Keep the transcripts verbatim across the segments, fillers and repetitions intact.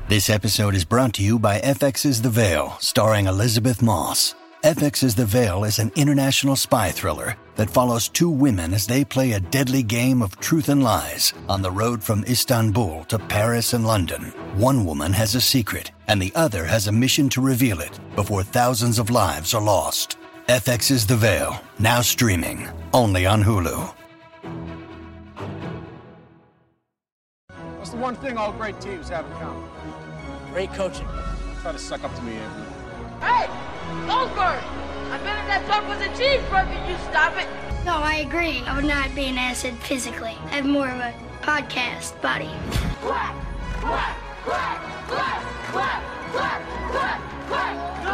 This episode is brought to you by F X's The Veil, starring Elizabeth Moss. F X's The Veil is an international spy thriller that follows two women as they play a deadly game of truth and lies on the road from Istanbul to Paris and London. One woman has a secret, and the other has a mission to reveal it before thousands of lives are lost. F X's The Veil, now streaming, only on Hulu. What's the one thing all great teams have in common? Great coaching. Try to suck up to me, Andrew. Hey! Goldberg! I bet if that dunk was a cheeseburger, you stop it! No, I agree. I would not be an acid physically. I have more of a podcast body. Quack! Quack! Quack! Quack! Quack! Quack! Quack! Quack!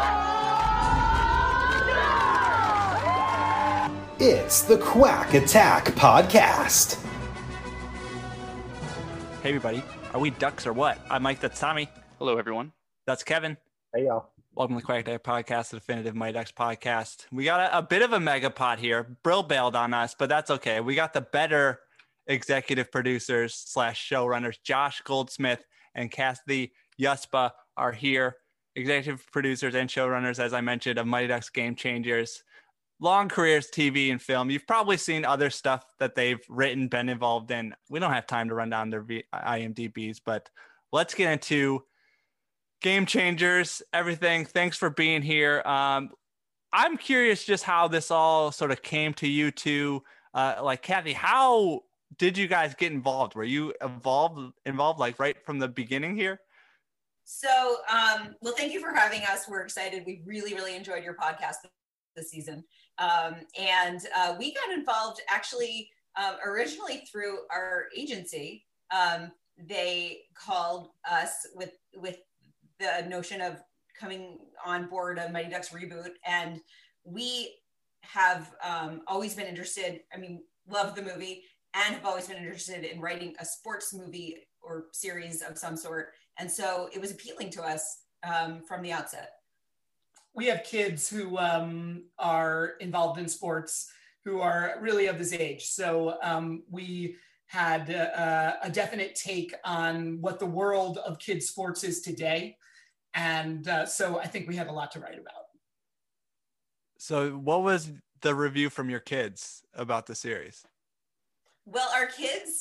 No! No! It's the Quack Attack Podcast. Hey everybody, are we ducks or what? I'm Mike, that's Tommy. Hello everyone. That's Kevin. Hey y'all. Welcome to the Quack Attack Podcast, the definitive Mighty Ducks podcast. We got a, a bit of a mega pot here. Brill bailed on us, but that's okay. We got the better executive producers slash showrunners. Josh Goldsmith and Kathy Yuspa are here. Executive producers and showrunners, as I mentioned, of Mighty Ducks Game Changers. Long careers, T V and film. You've probably seen other stuff that they've written, been involved in. We don't have time to run down their I M D Bs, but let's get into Game Changers, everything. Thanks for being here. Um, I'm curious just how this all sort of came to you two. Uh, like, Kathy, how did you guys get involved? Were you involved, involved like right from the beginning here? So, um, well, thank you for having us. We're excited. We really, really enjoyed your podcast this season. Um, and uh, we got involved actually um, originally through our agency. Um, they called us with with the notion of coming on board a Mighty Ducks reboot. And we have um, always been interested, I mean, love the movie, and have always been interested in writing a sports movie or series of some sort. And so it was appealing to us um, from the outset. We have kids who um, are involved in sports who are really of this age. So um, we had uh, a definite take on what the world of kids sports is today. And uh, so I think we had a lot to write about. So what was the review from your kids about the series? Well, our kids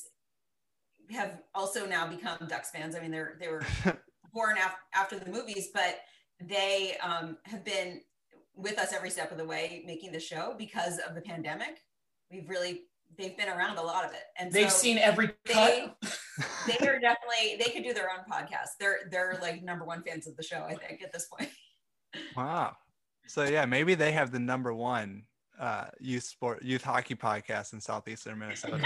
have also now become Ducks fans. I mean, they're, they were born af- after the movies, but they um, have been with us every step of the way making the show because of the pandemic. We've really, they've been around a lot of it. And they've so seen every they, cut. they are definitely, they could do their own podcast. They're, they're like number one fans of the show, I think, at this point. Wow. So yeah, maybe they have the number one uh, youth sport, youth hockey podcast in Southeastern Minnesota.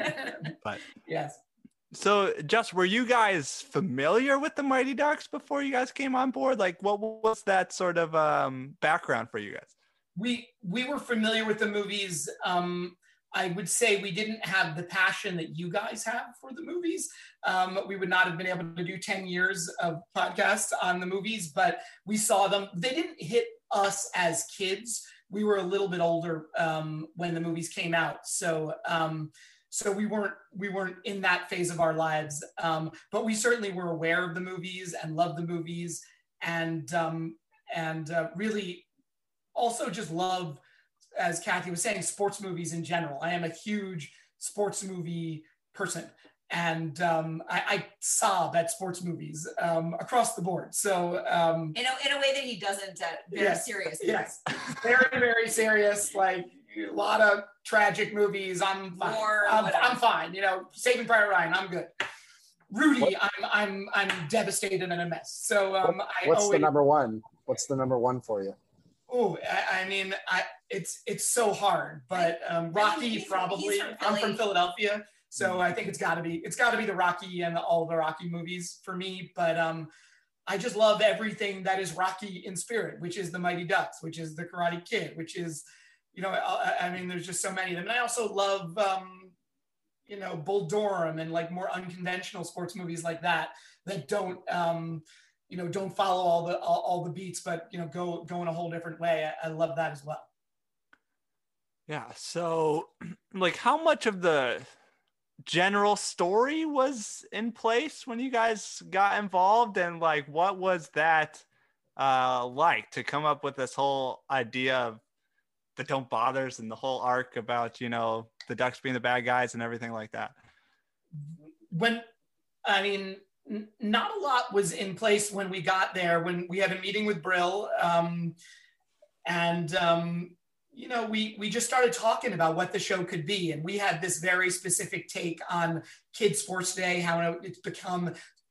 But yes. So, Just, were you guys familiar with the Mighty Ducks before you guys came on board? Like, what was that sort of um, background for you guys? We we were familiar with the movies. Um, I would say we didn't have the passion that you guys have for the movies. Um, we would not have been able to do ten years of podcasts on the movies, but we saw them. They didn't hit us as kids. We were a little bit older um, when the movies came out. So, um, So we weren't we weren't in that phase of our lives, um, but we certainly were aware of the movies and loved the movies, and um, and uh, really also just love, as Kathy was saying, sports movies in general. I am a huge sports movie person, and um, I, I sob at sports movies um, across the board. So um, in a in a way that he doesn't at very yes, serious. Yes, very very serious, like. A lot of tragic movies. I'm fine. War, I'm, I'm fine. You know, Saving Private Ryan. I'm good. Rudy, what? I'm I'm I'm devastated and a mess. So um, what, I what's always, the number one? What's the number one for you? Oh, I, I mean, I it's it's so hard. But um, Rocky he's, probably. He's from I'm from Philadelphia, so mm-hmm. I think it's got to be it's got to be the Rocky and the, all the Rocky movies for me. But um, I just love everything that is Rocky in spirit, which is the Mighty Ducks, which is the Karate Kid, which is. You know, I, I mean, there's just so many of them. And I also love, um, you know, Bull Durham and like more unconventional sports movies like that, that don't, um, you know, don't follow all the all, all the beats, but, you know, go go in a whole different way. I, I love that as well. Yeah. So, like, how much of the general story was in place when you guys got involved, and like what was that uh like to come up with this whole idea of the Don't Bothers and the whole arc about, you know, the Ducks being the bad guys and everything like that? When I mean n- not a lot was in place when we got there, when we had a meeting with Brill, um and um you know, we we just started talking about what the show could be. And we had this very specific take on kids sports today, how it's become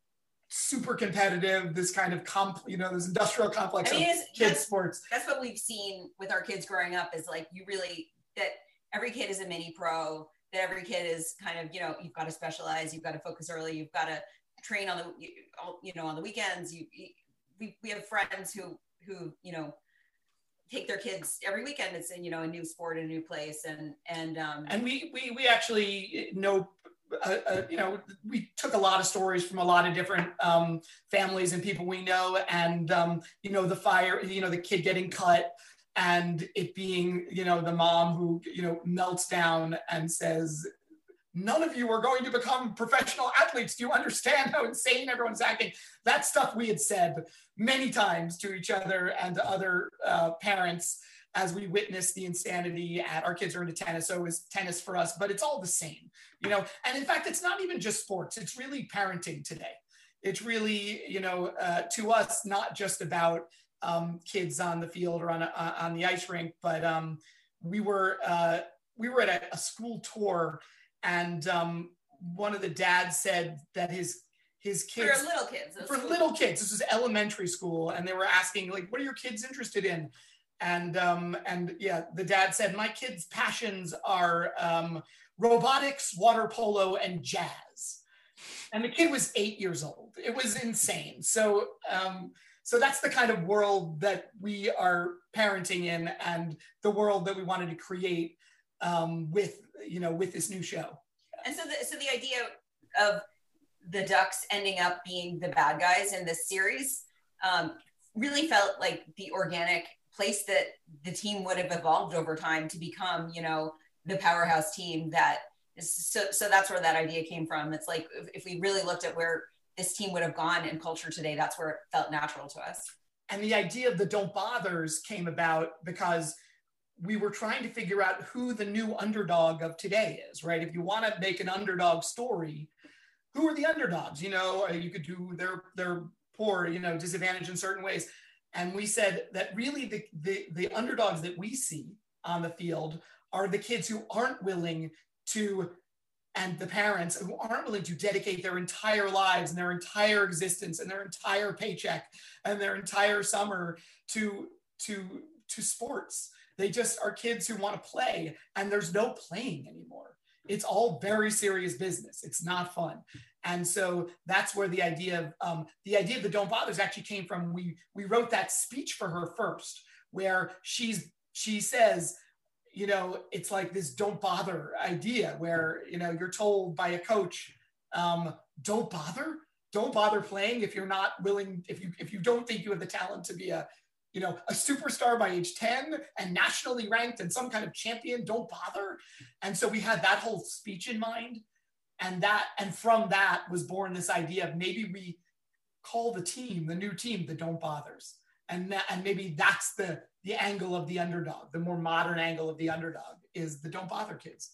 super competitive, this kind of comp, you know, this industrial complex I mean, of kids that's, sports. That's what we've seen with our kids growing up, is like, you really, that every kid is a mini pro, that every kid is kind of, you know, you've got to specialize, you've got to focus early, you've got to train on the, you know, on the weekends. You, we, we have friends who, who, you know, take their kids every weekend. It's in, you know, a new sport, a new place. And, and, um, and we, we, we actually know, uh, uh, you know, we took a lot of stories from a lot of different um, families and people we know. And, um, you know, the fire, you know, the kid getting cut and it being, you know, the mom who, you know, melts down and says, none of you are going to become professional athletes. Do you understand how insane everyone's acting? That stuff we had said many times to each other and to other uh, parents as we witnessed the insanity at, our kids are into tennis, so it was tennis for us, but it's all the same, you know? And in fact, it's not even just sports, it's really parenting today. It's really, you know, uh, to us, not just about um, kids on the field or on, a, on the ice rink, but um, we were, uh, we were at a, a school tour. And um, one of the dads said that his his kids for little kids, for little kids. This was elementary school, and they were asking like, "What are your kids interested in?" And um, and yeah, the dad said, "My kids' passions are um, robotics, water polo, and jazz." And the kid was eight years old. It was insane. So um, so that's the kind of world that we are parenting in, and the world that we wanted to create um, with. you know, with this new show. And so the, so the idea of the Ducks ending up being the bad guys in this series um, really felt like the organic place that the team would have evolved over time to become, you know, the powerhouse team that is, so, so that's where that idea came from. It's like, if, if we really looked at where this team would have gone in culture today, that's where it felt natural to us. And the idea of the Don't Bothers came about because we were trying to figure out who the new underdog of today is, right? If you want to make an underdog story, who are the underdogs? You know, you could do they're they're poor, you know, disadvantaged in certain ways. And we said that really the, the, the underdogs that we see on the field are the kids who aren't willing to, and the parents who aren't willing to dedicate their entire lives and their entire existence and their entire paycheck and their entire summer to, to, to sports. They just are kids who want to play, and there's no playing anymore. It's all very serious business. It's not fun. And so that's where the idea of um, the idea of the Don't Bothers actually came from. We we wrote that speech for her first, where she's she says, you know, it's like this don't bother idea where, you know, you're told by a coach, um, don't bother, don't bother playing if you're not willing, if you if you don't think you have the talent to be a you know, a superstar by age ten and nationally ranked and some kind of champion, don't bother. And so we had that whole speech in mind. And that, and from that was born this idea of maybe we call the team, the new team, the Don't Bothers. And that, and maybe that's the, the angle of the underdog, the more modern angle of the underdog is the Don't Bother kids.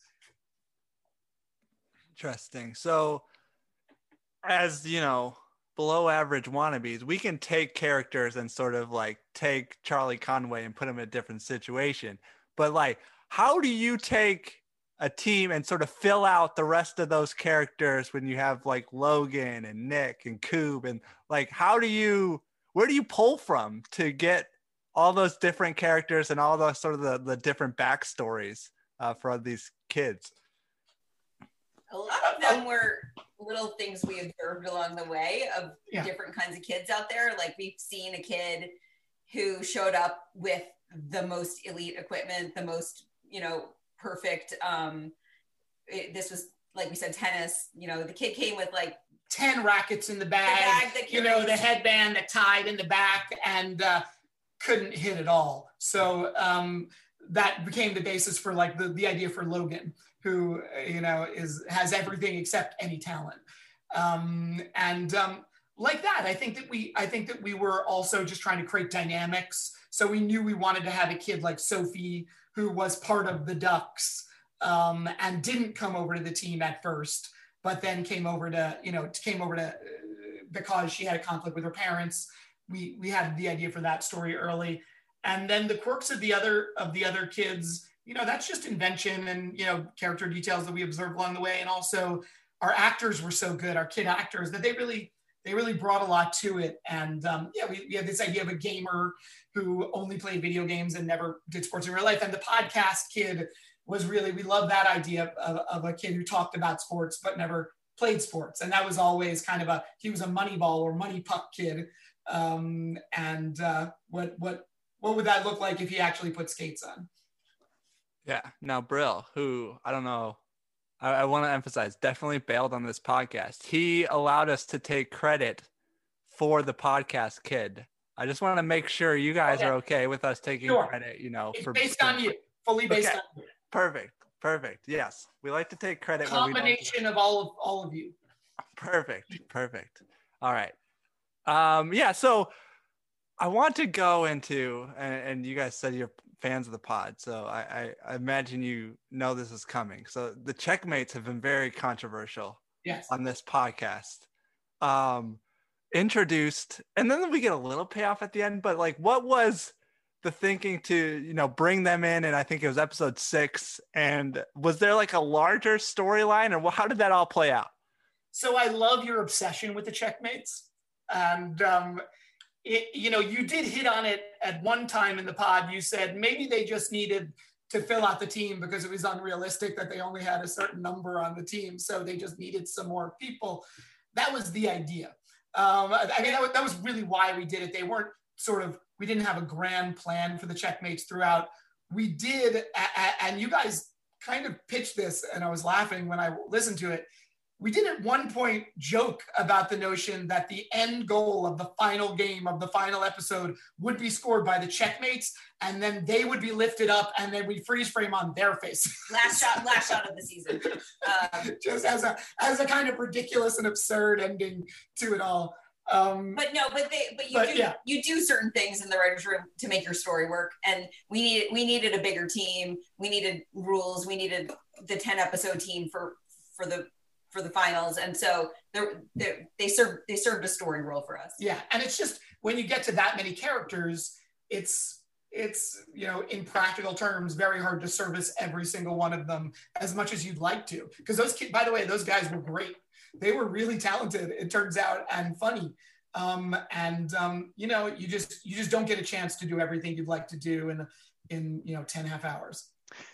Interesting. So as, you know, below average wannabes, we can take characters and sort of like take Charlie Conway and put him in a different situation. But like, how do you take a team and sort of fill out the rest of those characters when you have like Logan and Nick and Coob, and like, how do you, where do you pull from to get all those different characters and all those sort of the, the different backstories uh, for these kids? A lot of them were little things we observed along the way of yeah. different kinds of kids out there. Like we've seen a kid who showed up with the most elite equipment, the most, you know, perfect. Um, it, this was, like we said, tennis, you know, the kid came with like ten rackets in the bag, the bag you know, the headband that tied in the back and uh, couldn't hit at all. So um, that became the basis for like the, the idea for Logan. who, you know, is has everything except any talent. Um, and um, like that, I think that we I think that we were also just trying to create dynamics. So we knew we wanted to have a kid like Sophie, who was part of the Ducks um, and didn't come over to the team at first, but then came over to, you know, came over to uh, because she had a conflict with her parents. We we had the idea for that story early. And then the quirks of the other of the other kids, you know, that's just invention and, you know, character details that we observed along the way. And also our actors were so good, our kid actors, that they really, they really brought a lot to it. And um, yeah, we, we had this idea of a gamer who only played video games and never did sports in real life. And the podcast kid was really, we love that idea of, of a kid who talked about sports, but never played sports. And that was always kind of a, he was a money ball or money puck kid. Um, and uh, what, what, what would that look like if he actually put skates on? Yeah. Now, Brill, who I don't know, I, I want to emphasize, definitely bailed on this podcast. He allowed us to take credit for the podcast kid. I just want to make sure you guys okay. are okay with us taking sure. credit, you know, it's for based on you, fully based okay. on you. Perfect. Perfect. Yes. We like to take credit. A combination of all of all of you. Perfect. Perfect. All right. Um, yeah. So I want to go into, and, and you guys said you're fans of the pod, so I, I, I imagine you know this is coming. So the checkmates have been very controversial yes. on this podcast. Um, introduced, and then we get a little payoff at the end, but like, what was the thinking to, you know, bring them in? And I think it was episode six. And was there like a larger storyline, or how did that all play out? So I love your obsession with the checkmates. And, um, It, you know, you did hit on it at one time in the pod. You said maybe they just needed to fill out the team because it was unrealistic that they only had a certain number on the team. So they just needed some more people. That was the idea. Um, I mean, that was, that was really why we did it. They weren't sort of, we didn't have a grand plan for the checkmates throughout. We did, a, a, and you guys kind of pitched this, and I was laughing when I listened to it. We did at one point joke about the notion that the end goal of the final game of the final episode would be scored by the checkmates, and then they would be lifted up, and then we freeze frame on their faces. Last shot, last shot of the season. Um, Just as a as a kind of ridiculous and absurd ending to it all. Um, but no, but they, but you but do, yeah. you do certain things in the writers' room to make your story work, and we needed we needed a bigger team. We needed rules. We needed the ten episode team for for the. for the finals. And so they're, they're, they served, they served a story role for us. Yeah. And it's just, when you get to that many characters, it's, it's, you know, in practical terms, very hard to service every single one of them as much as you'd like to. Because those kids, by the way, those guys were great. They were really talented, it turns out, and funny. Um, and, um, you know, you just, you just don't get a chance to do everything you'd like to do in, in, you know, ten and a half hours.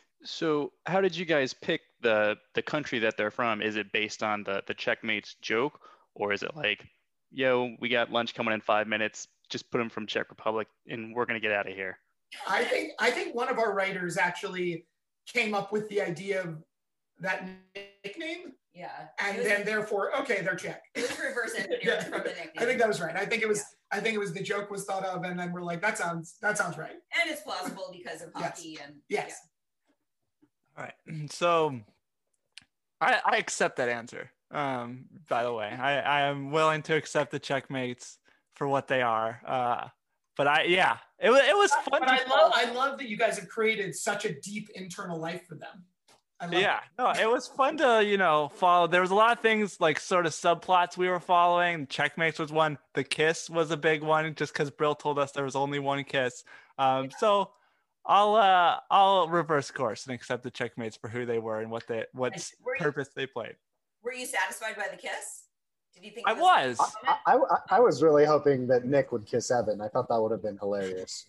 So how did you guys pick the the country that they're from? Is it based on the the checkmates joke, or is it like, yo, we got lunch coming in five minutes, just put them from Czech Republic and we're gonna get out of here? I think I think one of our writers actually came up with the idea of that nickname. Yeah. And was, then therefore, okay, they're Czech. It was reverse engineered yeah. from the nickname. I think that was right. I think it was yeah. I think it was the joke was thought of, and then we're like, that sounds that sounds right. And it's plausible because of hockey yes. and yes. Yeah. All right. So I, I accept that answer. Um, by the way, I, I am willing to accept the checkmates for what they are. Uh, but I, yeah, it was, it was fun. But to I love, I love that you guys have created such a deep internal life for them. I love yeah, it. no, it was fun to, you know, follow. There was a lot of things like sort of subplots we were following. Checkmates was one. The kiss was a big one just because Brill told us there was only one kiss. Um, yeah. So I'll uh I'll reverse course and accept the checkmates for who they were and what they what were purpose you, they played. Were you satisfied by the kiss? Did you think I was? was I, I, I was really hoping that Nick would kiss Evan. I thought that would have been hilarious.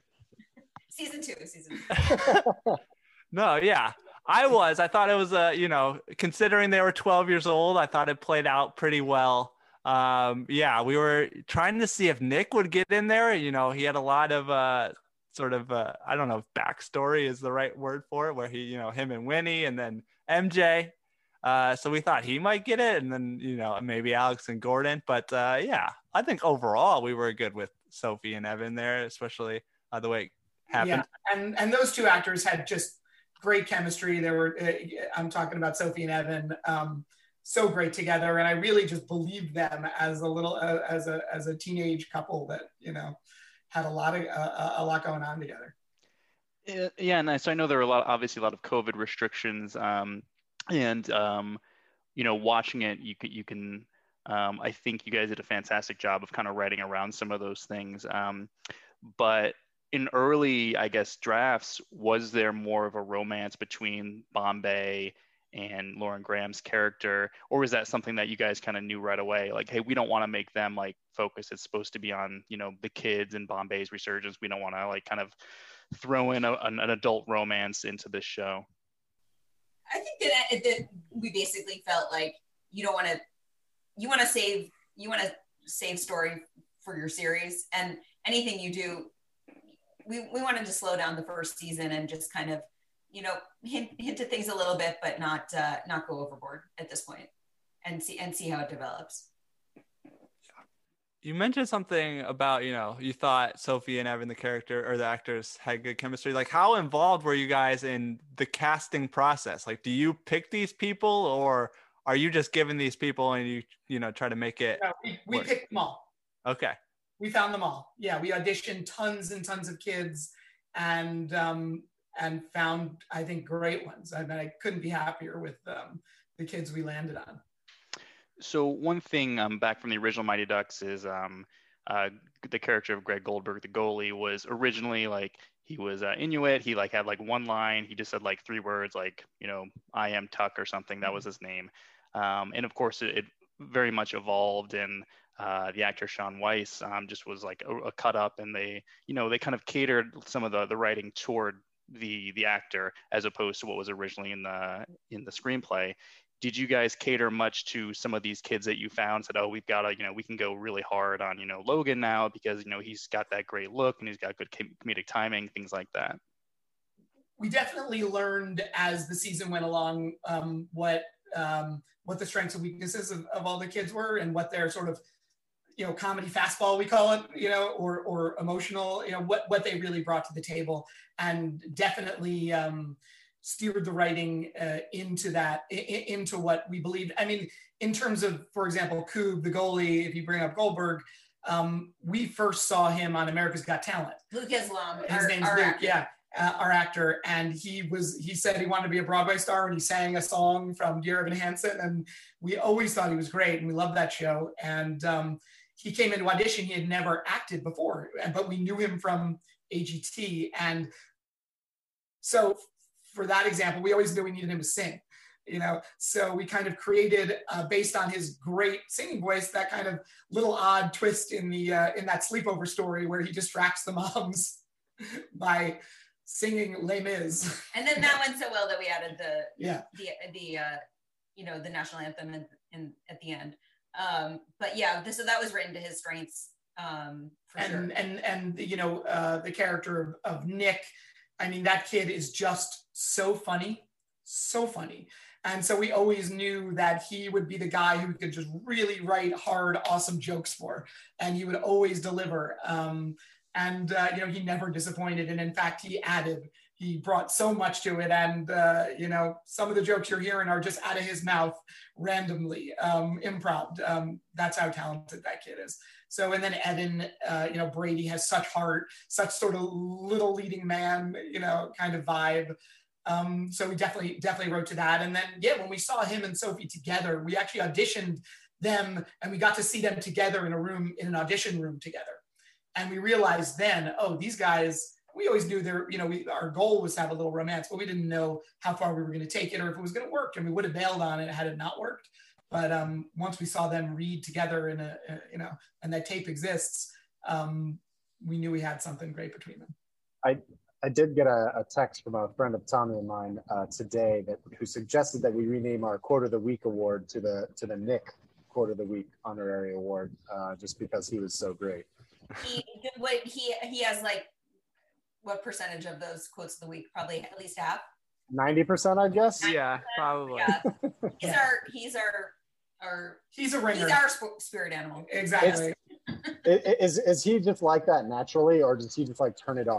Season two, season two. No, yeah. I was. I thought it was a, you know, considering they were twelve years old, I thought it played out pretty well. Um, yeah, we were trying to see if Nick would get in there. You know, he had a lot of uh sort of uh, I don't know if backstory is the right word for it, where he, you know, him and Winnie and then M J. Uh, so we thought he might get it, and then, you know, maybe Alex and Gordon. But uh, yeah, I think overall we were good with Sophie and Evan there, especially uh, the way it happened. Yeah, and and those two actors had just great chemistry. There were, uh, I'm talking about Sophie and Evan, um, so great together. And I really just believed them as a little, uh, as a, as a teenage couple that, you know, had a lot of, uh, a lot going on together. Yeah, and so I know there were a lot, obviously a lot of COVID restrictions, um, and um, you know, watching it, you can, you can, um, I think you guys did a fantastic job of kind of writing around some of those things. Um, but in early, I guess, drafts, was there more of a romance between Bombay and Lauren Graham's character, or was that something that you guys kind of knew right away? Like, hey, we don't want to make them like focus. It's supposed to be on, you know, the kids and Bombay's resurgence. We don't want to like kind of throw in a, an, an adult romance into this show. I think that, that we basically felt like you don't want to, you want to save, you want to save story for your series, and anything you do, we, we wanted to slow down the first season and just kind of, you know, hint, hint at things a little bit, but not, uh, not go overboard at this point, and see, and see how it develops. You mentioned something about, you know, you thought Sophie and Evan, the character or the actors, had good chemistry. Like, how involved were you guys in the casting process? Like, do you pick these people, or are you just given these people and you, you know, try to make it? No, we we work? picked them all. Okay. We found them all. Yeah, we auditioned tons and tons of kids, and um, and found, I think, great ones. I mean, I couldn't be happier with um, the kids we landed on. So one thing um, back from the original Mighty Ducks is um, uh, the character of Greg Goldberg, the goalie, was originally like, he was uh, Inuit. He like had like one line. He just said like three words, like, you know, I am Tuck or something. That was his name. Um, and of course, it, it very much evolved, and uh, the actor Sean Weiss um, just was like a, a cut up, and they, you know, they kind of catered some of the the writing toward the the actor as opposed to what was originally in the in the screenplay. Did you guys cater much to some of these kids that you found? Said, oh, we've got to, you know, we can go really hard on, you know, Logan now because, you know, he's got that great look and he's got good comedic timing, things like that. We definitely learned as the season went along um, what um, what the strengths and weaknesses of, of all the kids were, and what their sort of, you know, comedy fastball, we call it, you know, or or emotional, you know, what what they really brought to the table, and definitely um, steered the writing uh, into that, I- into what we believed. I mean, in terms of, for example, Koob, the goalie, if you bring up Goldberg, um, we first saw him on America's Got Talent. Luke Islam. His our, name's our Luke, actor. yeah, uh, our actor. And he was, he said he wanted to be a Broadway star, and he sang a song from Dear Evan Hansen. And we always thought he was great, and we loved that show. And um, he came into audition, he had never acted before, but we knew him from A G T. And so for that example, we always knew we needed him to sing, you know? So we kind of created, uh, based on his great singing voice, that kind of little odd twist in the, uh, in that sleepover story where he distracts the moms by singing Les Mis. And then that went so well that we added the, yeah, the, the, uh, you know, the national anthem in, in at the end. Um, but yeah, this, so that was written to his strengths, um, for and, sure. And, and, you know, uh, the character of, of Nick, I mean, that kid is just so funny, so funny. And so we always knew that he would be the guy who could just really write hard, awesome jokes for, and he would always deliver. Um, and, uh, you know, he never disappointed. And in fact, he added, he brought so much to it. And, uh, you know, some of the jokes you're hearing are just out of his mouth randomly, um, improv. Um, that's how talented that kid is. So, and then Evan, uh, you know, Brady has such heart, such sort of little leading man, you know, kind of vibe. Um, so we definitely, definitely wrote to that. And then, yeah, when we saw him and Sophie together, we actually auditioned them, and we got to see them together in a room, in an audition room together. And we realized then, oh, these guys, we always knew their, you know, we, our goal was to have a little romance, but we didn't know how far we were going to take it or if it was going to work. And we would have bailed on it had it not worked. But um, once we saw them read together in a, a you know, and that tape exists, um, we knew we had something great between them. I I did get a, a text from a friend of Tommy and mine uh, today that who suggested that we rename our Quote of the Week award to the to the Nick Quote of the Week honorary award, uh, just because he was so great. He what he he has like what percentage of those quotes of the week? Probably at least half. ninety percent, I guess. Yeah, probably. Yeah. He's our he's our our he's a ringer. He's our sp- spirit animal. Exactly. Is, is is he just like that naturally, or does he just like turn it on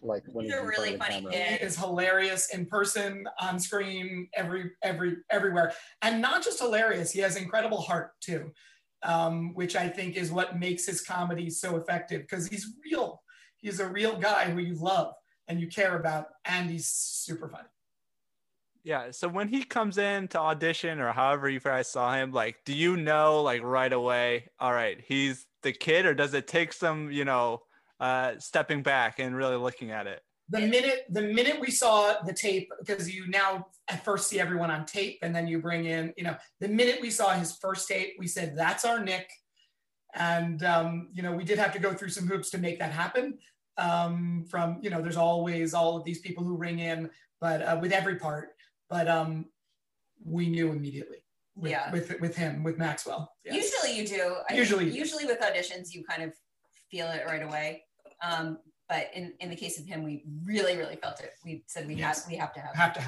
like when He's he's a in really front of the funny camera. kid. He is hilarious in person, on screen, every every everywhere, and not just hilarious. He has incredible heart too, um, which I think is what makes his comedy so effective, because he's real. He's a real guy who you love and you care about, and he's super funny. Yeah. So when he comes in to audition, or however you guys saw him, like, do you know, like, right away, all right, he's the kid, or does it take some, you know, uh, stepping back and really looking at it? The minute the minute we saw the tape, because you now at first see everyone on tape, and then you bring in, you know, the minute we saw his first tape, we said, that's our Nick. And, um, you know, we did have to go through some hoops to make that happen. Um, from, you know, there's always all of these people who ring in, but uh, with every part. But um, we knew immediately with, Yeah. with with him, with Maxwell. Yes. Usually you do. I Usually. think usually with auditions, you kind of feel it right away. Um, but in, in the case of him, we really, really felt it. We said we Yes. have we have to have Have to have.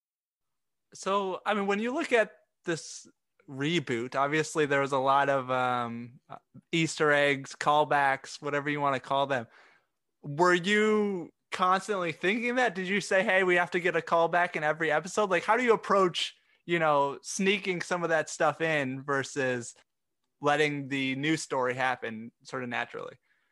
So, I mean, when you look at this reboot, obviously there was a lot of um, Easter eggs, callbacks, whatever you want to call them. Were you constantly thinking that? Did you say, hey, we have to get a callback in every episode? Like, how do you approach, you know, sneaking some of that stuff in versus letting the new story happen sort of naturally?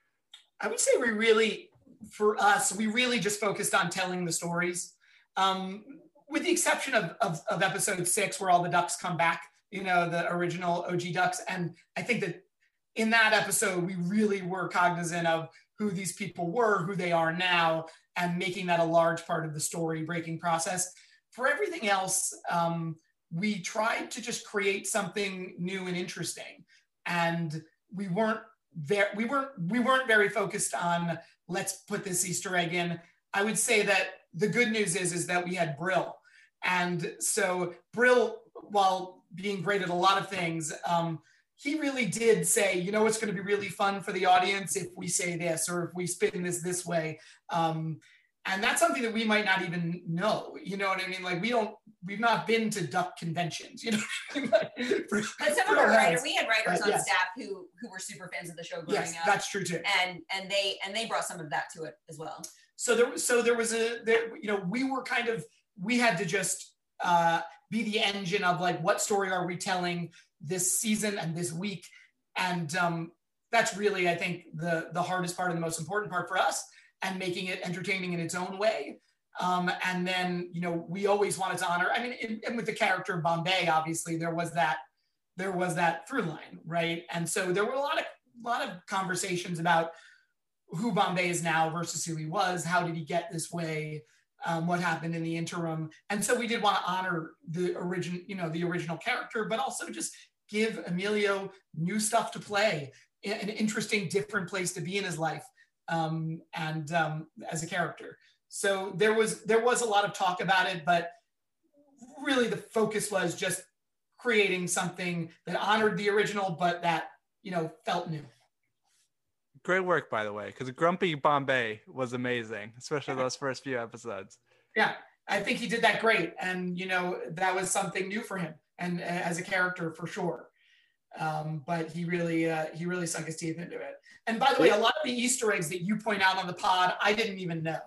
I would say we really, for us, we really just focused on telling the stories. Um, with the exception of, of, of episode six, where all the ducks come back, you know, the original O G ducks. And I think that in that episode, we really were cognizant of who these people were, who they are now, and making that a large part of the story breaking process. For everything else, um, we tried to just create something new and interesting. And we weren't very, we weren't, we weren't very focused on, let's put this Easter egg in. I would say that the good news is, is that we had Brill. And so Brill, while being great at a lot of things, um, he really did say, you know, it's going to be really fun for the audience if we say this, or if we spin this this way. Um, and that's something that we might not even know. You know what I mean? Like, we don't, we've not been to duck conventions, you know what I mean? Like, for, But some of our writers, we had writers But on yes. staff who who were super fans of the show growing Yes, up. that's true too. And and they and they brought some of that to it as well. So there, so there was a, there, you know, we were kind of, we had to just uh, be the engine of, like, what story are we telling this season and this week? And um, that's really, I think, the the hardest part and the most important part for us, and making it entertaining in its own way. Um, and then, you know, we always wanted to honor, I mean, in, and with the character of Bombay, obviously there was that, there was that through line, right? And so there were a lot of, lot of conversations about who Bombay is now versus who he was. How did he get this way? Um, what happened in the interim? And so we did want to honor the origin, you know, the original character, but also just give Emilio new stuff to play, an interesting, different place to be in his life, um, and um, as a character. So there was there was a lot of talk about it, but really the focus was just creating something that honored the original, but that, you know, felt new. Great work, by the way, because Grumpy Bombay was amazing, especially Yeah. those first few episodes. Yeah, I think he did that great. And, you know, that was something new for him, and uh, as a character for sure. Um, but he really, uh, he really sunk his teeth into it. And by the way, a lot of the Easter eggs that you point out on the pod, I didn't even know.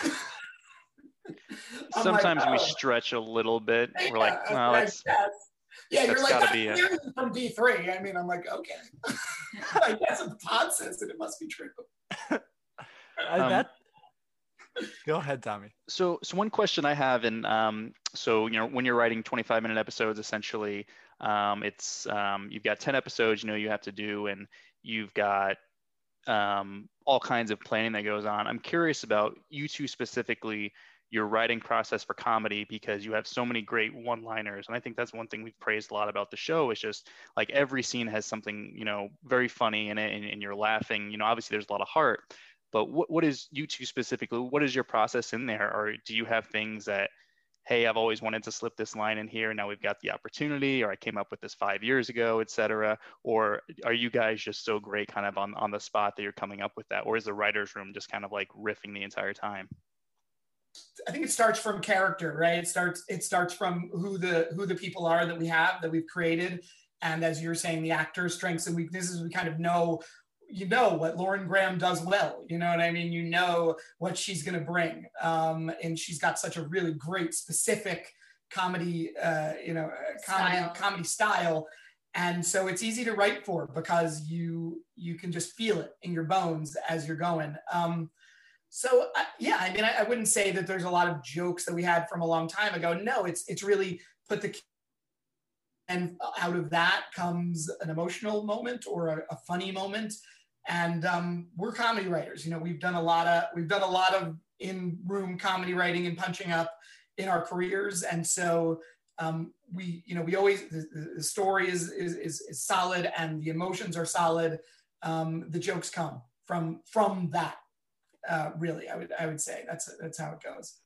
I'm Sometimes like, we oh. stretch a little bit. Yeah, We're like, well, I it's, guess. Yeah, you're that's like, gotta that's be it. clearly from D three. I mean, I'm like, okay. I guess if the pod says it, it must be true. Uh, Um, that... Go ahead, Tommy. So, so one question I have, and um, so you know, when you're writing twenty-five minute episodes, essentially, um, it's um, you've got ten episodes, you know, you have to do, and you've got um, all kinds of planning that goes on. I'm curious about you two specifically, your writing process for comedy, because you have so many great one-liners, and I think that's one thing we've praised a lot about the show. Is just like every scene has something, you know, very funny in it, and, and you're laughing. You know, obviously there's a lot of heart. But what, what is you two specifically, what is your process in there? Or do you have things that, hey, I've always wanted to slip this line in here, and now we've got the opportunity, or I came up with this five years ago, et cetera? Or are you guys just so great kind of on, on the spot that you're coming up with that? Or is the writer's room just kind of like riffing the entire time? I think it starts from character, right? It starts, it starts from who the, who the people are that we have, that we've created. And as you're saying, the actors' strengths and weaknesses, we kind of know you know what Lauren Graham does well. You know what I mean? You know what she's going to bring. Um, and she's got such a really great specific comedy, uh, you know, comedy, Style. comedy style. And so it's easy to write for because you, you can just feel it in your bones as you're going. Um, so uh, yeah, I mean, I, I wouldn't say that there's a lot of jokes that we had from a long time ago. No, it's, it's really put the, and out of that comes an emotional moment or a, a funny moment. And um, we're comedy writers. You know, we've done a lot of we've done a lot of in-room comedy writing and punching up in our careers, and so um, we, you know, we always the, the story is, is is is solid and the emotions are solid. Um, the jokes come from from that. Uh, really, I would I would say that's that's how it goes.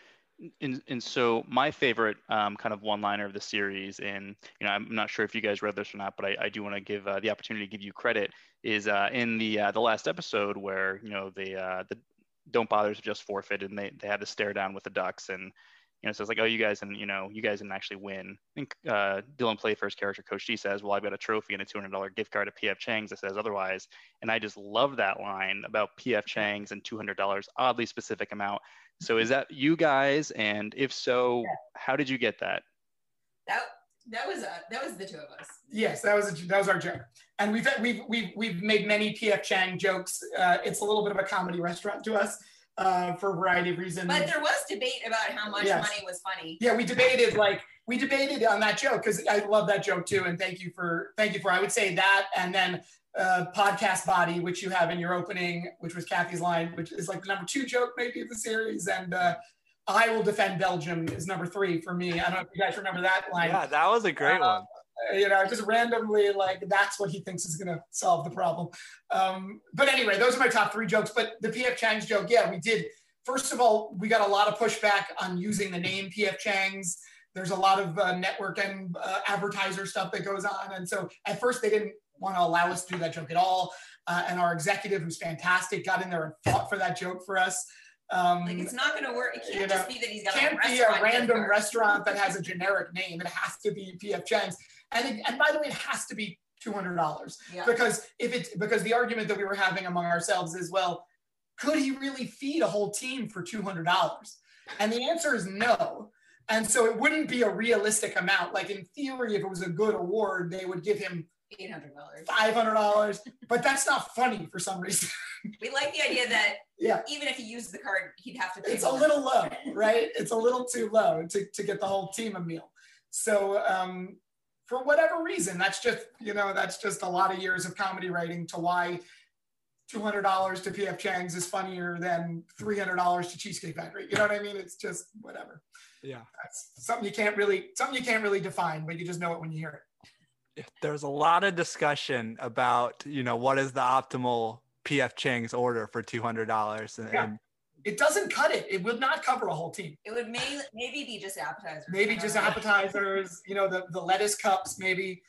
And, and so my favorite um, kind of one-liner of the series, and you know, I'm not sure if you guys read this or not, but I, I do want to give uh, the opportunity to give you credit, is uh, in the uh, the last episode where, you know, the uh, the Don't Bothers just forfeited and they, they had to stare down with the Ducks, and you know, so it's like, oh, you guys and you know, you guys didn't actually win. I think uh, Dylan Playfair's character, Coach D, says, well, I've got a trophy and a two hundred dollars gift card to P F Chang's that says otherwise, and I just love that line about P F Chang's and two hundred dollars, oddly specific amount. So is that you guys? And if so, yeah. How did you get that? That that was a, that was the two of us. Yes, that was a, that was our joke. And we've we've we've we've made many P F Chang jokes. Uh, it's a little bit of a comedy restaurant to us uh, for a variety of reasons. But there was debate about how much yes. money was funny. Yeah, we debated like we debated on that joke because I love that joke too. And thank you for thank you for I would say that, and then uh, podcast body, which you have in your opening, which was Kathy's line, which is like the number two joke maybe of the series, and uh, I will defend Belgium is number three for me. I don't know if you guys remember that line. Yeah, that was a great uh, one. You know, just randomly, like, that's what he thinks is going to solve the problem. Um, but anyway, those are my top three jokes. But the P F Chang's joke, yeah, we did. First of all, we got a lot of pushback on using the name P F Chang's. There's a lot of uh, network and uh, advertiser stuff that goes on. And so at first they didn't want to allow us to do that joke at all. Uh, and our executive, who's fantastic, got in there and fought for that joke for us. Um, like, it's not going to work. It can't you know, just be that he's got can't a be restaurant a random restaurant that has a generic name. It has to be P F Chang's. And, it, and by the way, it has to be two hundred dollars. Yeah. Because if it, because the argument that we were having among ourselves is, well, could he really feed a whole team for two hundred dollars? And the answer is no. And so it wouldn't be a realistic amount. Like, in theory, if it was a good award, they would give him eight hundred dollars, five hundred dollars, but that's not funny for some reason. We like the idea that yeah. even if he used the card, he'd have to pay It's more. a little low, right? It's a little too low to, to get the whole team a meal. So um, for whatever reason, that's just, you know, that's just a lot of years of comedy writing to why two hundred dollars to P F Chang's is funnier than three hundred dollars to Cheesecake Factory. You know what I mean? It's just whatever. Yeah. That's something you can't really, something you can't really define, but you just know it when you hear it. There's a lot of discussion about, you know, what is the optimal P F Chang's order for two hundred dollars. And, yeah. and it doesn't cut it. It would not cover a whole team. It would may, maybe be just appetizers. Maybe just appetizers, you know, the, the lettuce cups, maybe.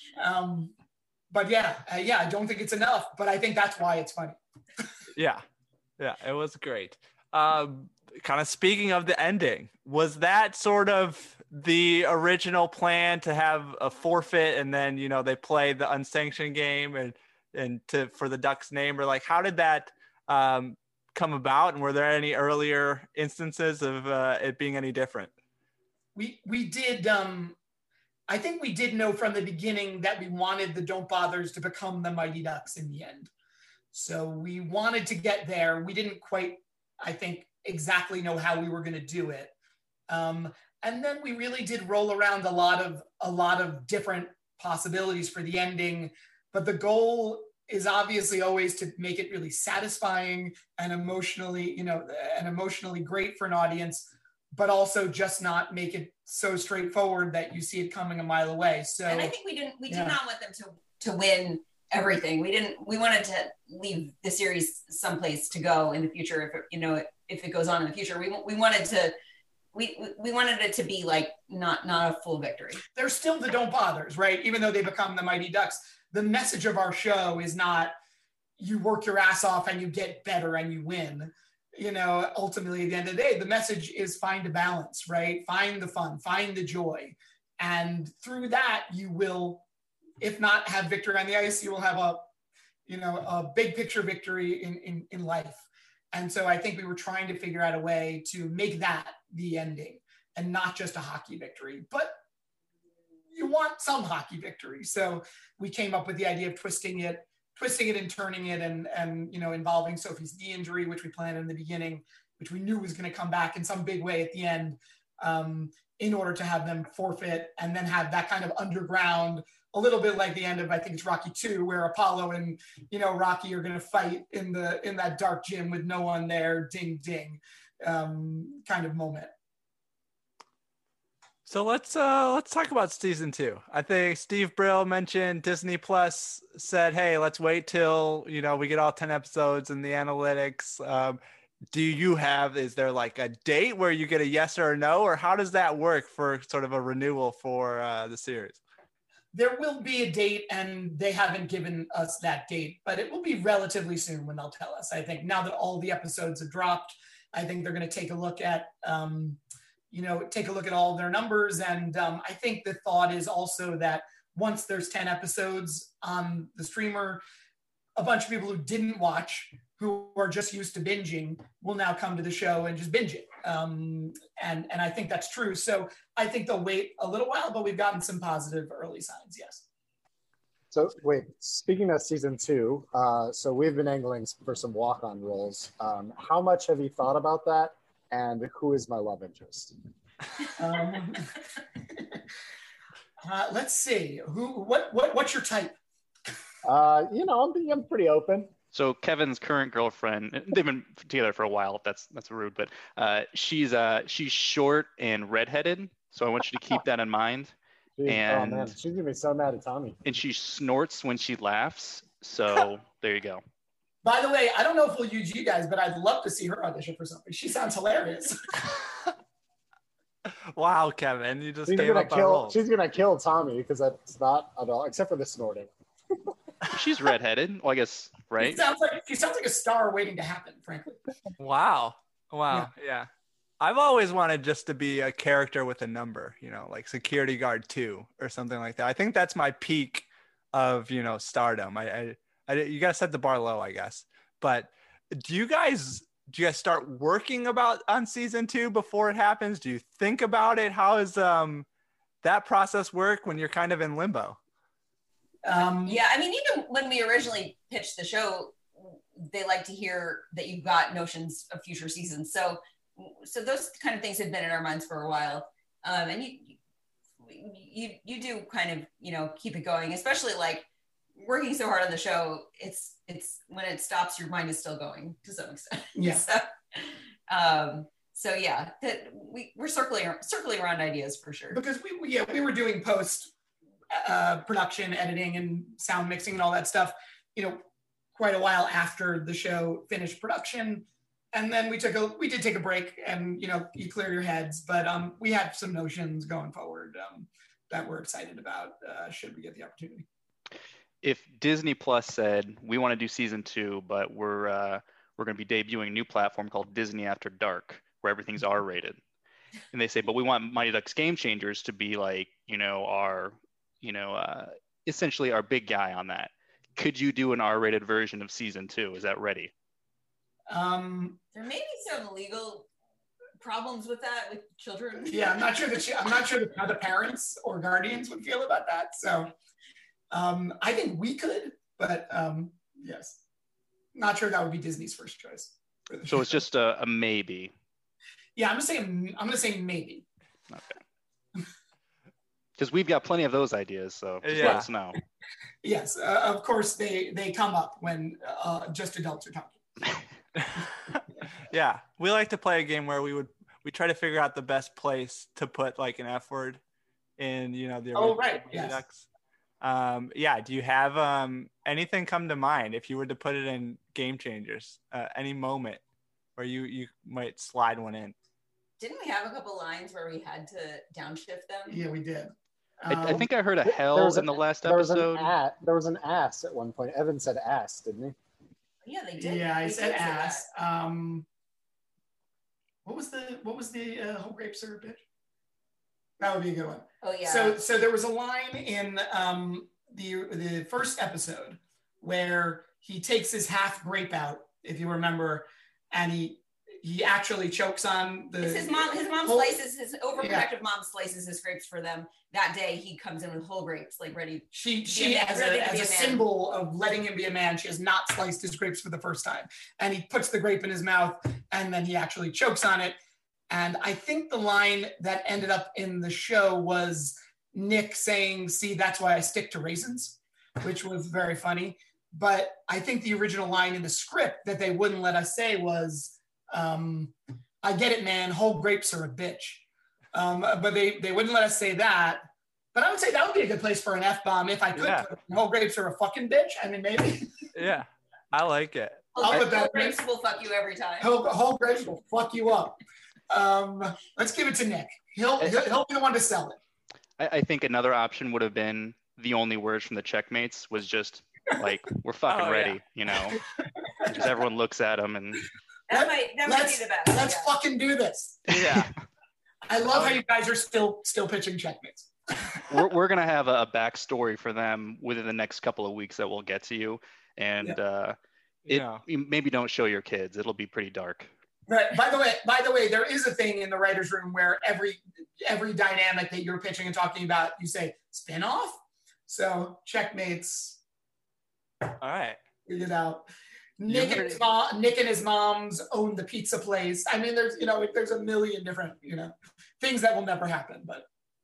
Um, but yeah, uh, yeah, I don't think it's enough, but I think that's why it's funny. yeah. Yeah, it was great. Um, kind of speaking of the ending, was that sort of the original plan to have a forfeit and then, you know, they play the unsanctioned game and, and to, for the Ducks name, or like, how did that um, come about? And were there any earlier instances of uh, it being any different? We, we did, um, I think we did know from the beginning that we wanted the Don't Bothers to become the Mighty Ducks in the end. So we wanted to get there. We didn't quite, I think, exactly know how we were going to do it. Um, and then we really did roll around a lot of, a lot of different possibilities for the ending. But the goal is obviously always to make it really satisfying and emotionally, you know, and emotionally great for an audience, but also just not make it so straightforward that you see it coming a mile away. So, and I think we didn't, we did yeah. not want them to, to win everything. We didn't, we wanted to leave the series someplace to go in the future. If it, you know, if it goes on in the future, we, we wanted to, we, we wanted it to be like not, not a full victory. They're still the Don't Bothers, right? Even though they become the Mighty Ducks, the message of our show is not you work your ass off and you get better and you win. You know, ultimately at the end of the day, the message is find a balance, right? Find the fun, find the joy. And through that, you will, if not have victory on the ice, you will have a, you know, a big picture victory in, in, in life. And so I think we were trying to figure out a way to make that the ending and not just a hockey victory, but you want some hockey victory. So we came up with the idea of twisting it, twisting it and turning it and, and, you know, involving Sophie's knee injury, which we planned in the beginning, which we knew was going to come back in some big way at the end, um, in order to have them forfeit and then have that kind of underground, a little bit like the end of, I think it's Rocky two, where Apollo and, you know, Rocky are going to fight in the, in that dark gym with no one there, ding, ding, um, kind of moment. So let's uh let's talk about season two. I think Steve Brill mentioned Disney Plus said, hey, let's wait till, you know, we get all ten episodes in the analytics. Um, do you have, is there like a date where you get a yes or a no, or how does that work for sort of a renewal for uh, the series? There will be a date, and they haven't given us that date, but it will be relatively soon when they'll tell us. I think now that all the episodes have dropped, I think they're going to take a look at, um, you know, take a look at all of their numbers. And um, I think the thought is also that once there's ten episodes on the streamer, a bunch of people who didn't watch, who are just used to binging, will now come to the show and just binge it. Um, and, and I think that's true. So I think they'll wait a little while, but we've gotten some positive early signs, yes. So wait, speaking of season two, uh, so we've been angling for some walk-on roles. Um, how much have you thought about that? And who is my love interest? Um, uh, let's see. Who? What? What? What's your type? Uh, you know, I'm, I'm pretty open. So Kevin's current girlfriend, they've been together for a while. If that's that's rude, but uh, she's uh she's short and redheaded. So I want you to keep that in mind. Jeez, and oh man, she's gonna be so mad at Tommy. And she snorts when she laughs. So there you go. By the way, I don't know if we'll use you guys, but I'd love to see her audition for something. She sounds hilarious. Wow, Kevin, you just she's gave gonna up kill. She's gonna kill Tommy because that's not at all, except for the snorting. She's redheaded. Well, I guess right. She sounds like she sounds like a star waiting to happen. Frankly. Wow. Wow. Yeah. yeah. I've always wanted just to be a character with a number, you know, like security guard two or something like that. I think that's my peak of, you know, stardom. I. I I, you got to set the bar low, I guess. But do you guys do you guys start working about on season two before it happens? Do you think about it? How does um, that process work when you're kind of in limbo? Um, yeah, I mean, even when we originally pitched the show, they like to hear that you've got notions of future seasons. So, so those kind of things have been in our minds for a while. Um, and you, you, you do kind of, you know, keep it going, especially like, working so hard on the show, it's it's when it stops, your mind is still going to some extent. Yeah. so, um, so yeah, that we we're circling circling around ideas for sure. Because we, we yeah we were doing post uh, production, editing, and sound mixing and all that stuff, you know, quite a while after the show finished production, and then we took a we did take a break, and you know, you clear your heads, but um, we had some notions going forward um, that we're excited about uh, should we get the opportunity. If Disney Plus said we want to do season two, but we're uh, we're going to be debuting a new platform called Disney After Dark, where everything's R rated, and they say, but we want Mighty Ducks Game Changers to be like, you know, our, you know, uh, essentially our big guy on that. Could you do an R rated version of season two? Is that ready? Um, there may be some legal problems with that with children. Yeah, I'm not sure that she, I'm not sure that how the parents or guardians would feel about that. So. Um, I think we could, but um, yes, not sure that would be Disney's first choice. So show. It's just a, a maybe. Yeah, I'm gonna say I'm gonna say maybe. Okay. Because we've got plenty of those ideas, so just yeah. let us know. Yes, uh, of course they they come up when uh, just adults are talking. Yeah, we like to play a game where we would we try to figure out the best place to put like an F word in, you know, the oh right, yes. Ducks. Um, yeah. Do you have um, anything come to mind if you were to put it in Game Changers? Uh, any moment where you you might slide one in? Didn't we have a couple lines where we had to downshift them? Yeah, we did. Um, I, I think I heard a there hell was in an, the last there was episode. An a, there was an ass at one point. Evan said ass, didn't he? Yeah, they did. Yeah, I they said ass. Um, what was the what was the uh, whole grape syrup bitch? That would be a good one. Oh yeah. So so there was a line in um, the the first episode where he takes his half grape out, if you remember, and he he actually chokes on the. It's his mom. His mom whole, slices his overprotective yeah. mom slices his grapes for them. That day, he comes in with whole grapes, like ready. She to she be a man, as ready a, to as be a, a man. symbol of letting him be a man, she has not sliced his grapes for the first time, and he puts the grape in his mouth, and then he actually chokes on it. And I think the line that ended up in the show was Nick saying, "See, that's why I stick to raisins," which was very funny. But I think the original line in the script that they wouldn't let us say was, um, "I get it, man. Whole grapes are a bitch." Um, but they, they wouldn't let us say that. But I would say that would be a good place for an F-bomb if I could. Yeah. Whole grapes are a fucking bitch. I mean, maybe. Yeah, I like it. Whole, I'll put that whole grapes will fuck you every time. Whole, whole grapes will fuck you up. Um, let's give it to Nick. He'll, he'll, he'll be the one to sell it. I, I think another option would have been the only words from the checkmates was just like, we're fucking Oh, ready, yeah. you know? Just everyone looks at them and That Let- might that might let's be the best. let's yeah. fucking do this. Yeah. I love how you guys are still still pitching checkmates. we're, we're going to have a, a backstory for them within the next couple of weeks that we'll get to you. And uh, it Yeah. you maybe don't show your kids. It'll be pretty dark. Right. By the way, by the way, there is a thing in the writers' room where every every dynamic that you're pitching and talking about, you say spin-off. So checkmates, All right. figured out. Nick heard and his it. mom, Nick and his moms own the pizza place. I mean, there's you know, there's a million different you know things that will never happen, but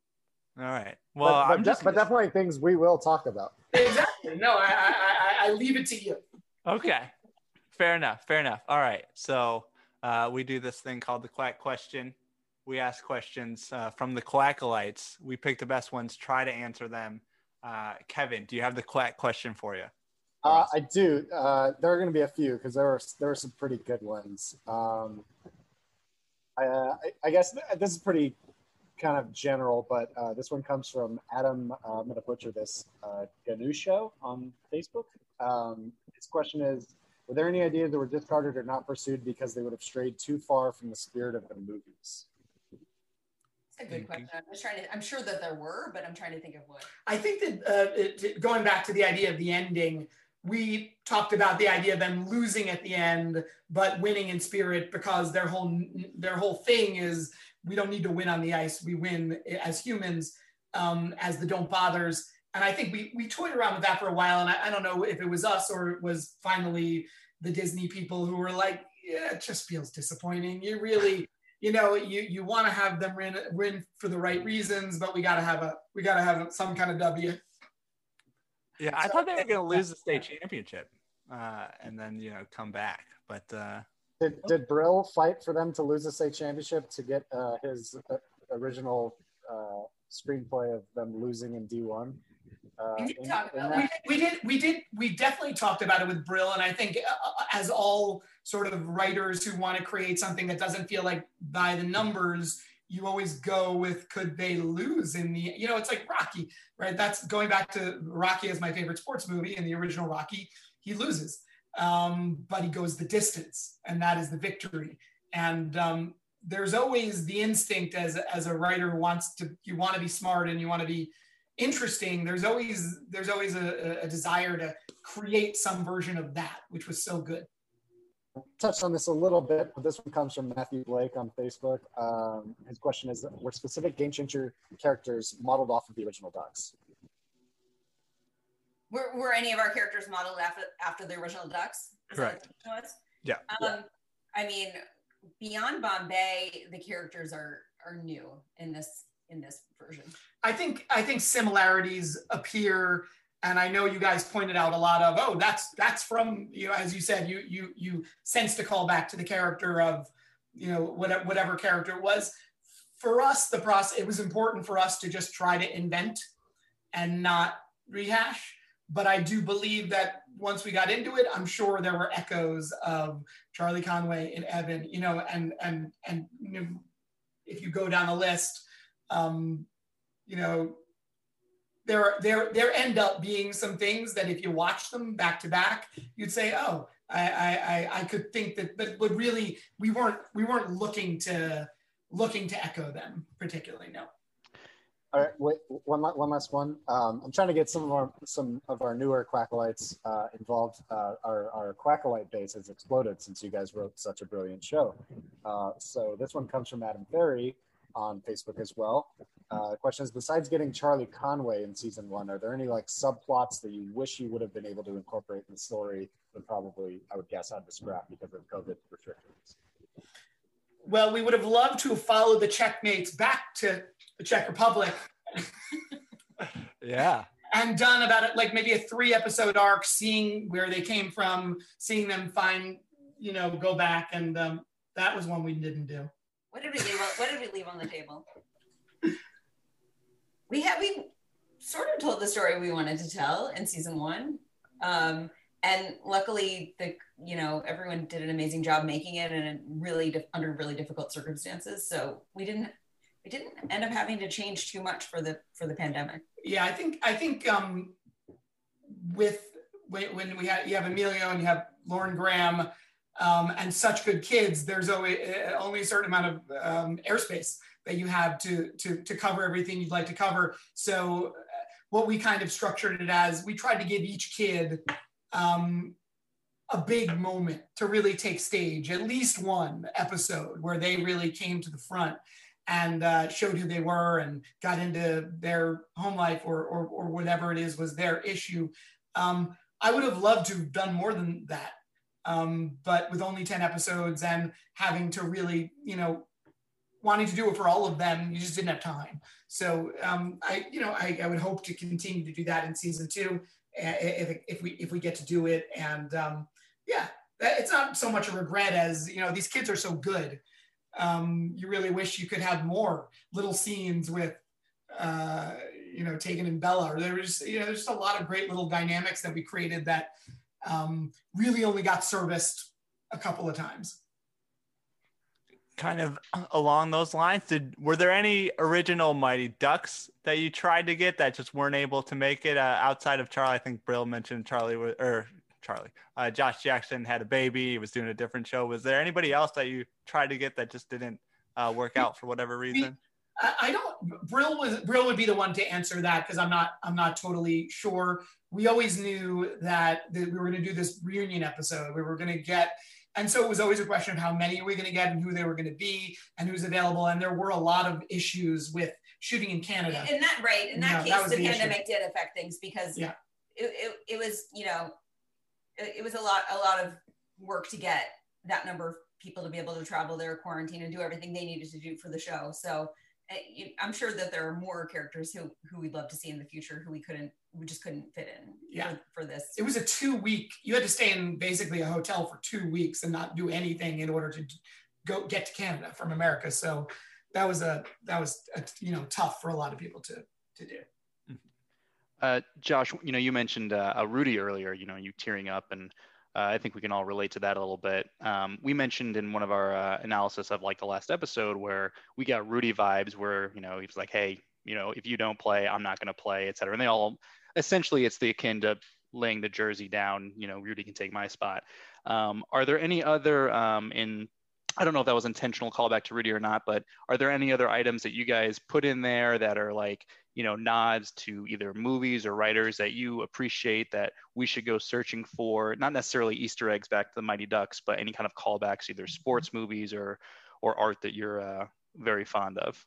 All right. Well, but, but, I'm de- just but definitely things we will talk about. exactly. No, I I I, I leave it to you. okay. Fair enough. Fair enough. All right. So uh, we do this thing called the Quack Question. We ask questions uh, from the Quackalites. We pick the best ones, try to answer them. Uh, Kevin, do you have the Quack Question for you? Uh, I do. Uh, there are going to be a few because there were there were some pretty good ones. Um, I, uh, I, I guess th- this is pretty kind of general, but uh, this one comes from Adam. Uh, I'm going to butcher this. Uh, Ganusho on Facebook. Um, his question is: were there any ideas that were discarded or not pursued because they would have strayed too far from the spirit of the movies? That's a good question. I'm just trying to. I'm sure that there were, but I'm trying to think of what. I think that uh, it, going back to the idea of the ending, we talked about the idea of them losing at the end, but winning in spirit because their whole their whole thing is we don't need to win on the ice. We win as humans, um, as the Don't Bothers. And I think we we toyed around with that for a while. And I, I don't know if it was us or it was finally the Disney people who were like, yeah, it just feels disappointing. You really, you know, you you want to have them win win for the right reasons, but we got to have a we got to have some kind of W. Yeah, I thought they were going to lose the state championship uh, and then, you know, come back. But uh, Did, did Brill fight for them to lose the state championship to get uh, his uh, original uh, screenplay of them losing in D one? Uh, We did in- talk in about that? We, we did, we did, we definitely talked about it with Brill, and I think uh, as all sort of writers who want to create something that doesn't feel like by the numbers, you always go with could they lose in the, you know, it's like Rocky, right? That's going back to Rocky as my favorite sports movie. In the original Rocky, he loses, um, but he goes the distance, and that is the victory. And um, there's always the instinct as as a writer who wants to, you want to be smart and you want to be interesting. There's always there's always a, a desire to create some version of that, which was so good. Touched on this a little bit, but this one comes from Matthew Blake on Facebook. Um, his question is, were specific Game Changer characters modeled off of the original Ducks? Were, were any of our characters modeled after after the original Ducks? Is that what Correct. the question was? yeah. Um, I mean, beyond Bombay, the characters are are new in this in this version. I think I think similarities appear, and I know you guys pointed out a lot of, oh, that's that's from, you know, as you said, you you you sensed a call back to the character of, you know, whatever whatever character it was. For us, the process, it was important for us to just try to invent and not rehash. But I do believe that once we got into it, I'm sure there were echoes of Charlie Conway and Evan, you know, and and and you know, if you go down the list, um, you know, there there there end up being some things that if you watch them back to back, you'd say, oh, I I I could think that, but but really we weren't we weren't looking to looking to echo them particularly. No. All right, wait, one, la- one last one. Um, I'm trying to get some of our some of our newer Quackalites uh, involved. Uh, our our Quackalite base has exploded since you guys wrote such a brilliant show. Uh, so this one comes from Adam Ferry on Facebook as well. Uh, the question is: besides getting Charlie Conway in season one, are there any like subplots that you wish you would have been able to incorporate in the story, but probably I would guess had to scrap because of COVID restrictions? Well, we would have loved to have followed the checkmates back to the Czech Republic. Yeah. And done about it, like maybe a three episode arc, seeing where they came from, seeing them find, you know, go back. And um, that was one we didn't do. What did we leave on, what did we leave on the table? We had, we sort of told the story we wanted to tell in season one. Um, and luckily the, you know, everyone did an amazing job making it and really dif- under really difficult circumstances. So we didn't, we didn't end up having to change too much for the, for the pandemic. Yeah, I think, I think um, with, when, when we have, you have Emilio and you have Lauren Graham um, and such good kids, there's only, uh, only a certain amount of um, airspace that you have to, to, to cover everything you'd like to cover. So uh, what we kind of structured it as, we tried to give each kid um, a big moment to really take stage, at least one episode where they really came to the front and uh, showed who they were and got into their home life or, or, or whatever it is was their issue. Um, I would have loved to have done more than that. Um, but with only ten episodes and having to really, you know, wanting to do it for all of them, you just didn't have time. So um, I, you know, I, I would hope to continue to do that in season two if, if we if we get to do it. And um, yeah, it's not so much a regret as, you know, these kids are so good. Um, you really wish you could have more little scenes with, uh, you know, Tegan and Bella. Or there was, you know, there's just a lot of great little dynamics that we created that um, really only got serviced a couple of times. Kind of along those lines, did were there any original Mighty Ducks that you tried to get that just weren't able to make it uh, outside of Charlie? I think Brill mentioned Charlie was, or Charlie, uh, Josh Jackson had a baby. He was doing a different show. Was there anybody else that you tried to get that just didn't uh, work out for whatever reason? I, I don't. Brill was Brill would be the one to answer that because I'm not. I'm not totally sure. We always knew that, that we were going to do this reunion episode. We were going to get. And so it was always a question of how many are we going to get and who they were going to be and who's available. And there were a lot of issues with shooting in Canada. In that, right. In that you know, case, that the, the pandemic issue. did affect things because yeah. it, it, it was, you know, it, it was a lot, a lot of work to get that number of people to be able to travel their quarantine and do everything they needed to do for the show. So uh, you, I'm sure that there are more characters who, who we'd love to see in the future who we couldn't, we just couldn't fit in yeah. for, for this. It was a two week, you had to stay in basically a hotel for two weeks and not do anything in order to go get to Canada from America. So that was a, that was, a, you know, tough for a lot of people to, to do. Uh, Josh, you know, you mentioned uh, Rudy earlier, you know, you tearing up and uh, I think we can all relate to that a little bit. Um, we mentioned in one of our uh, analysis of like the last episode where we got Rudy vibes where, you know, he was like, hey, you know, if you don't play, I'm not going to play, et cetera. And they all, essentially it's the akin to laying the jersey down, you know, Rudy can take my spot. Um, are there any other um, in, I don't know if that was intentional callback to Rudy or not, but are there any other items that you guys put in there that are like, you know, nods to either movies or writers that you appreciate that we should go searching for, not necessarily Easter eggs back to the Mighty Ducks, but any kind of callbacks, either sports movies or, or art that you're uh, very fond of?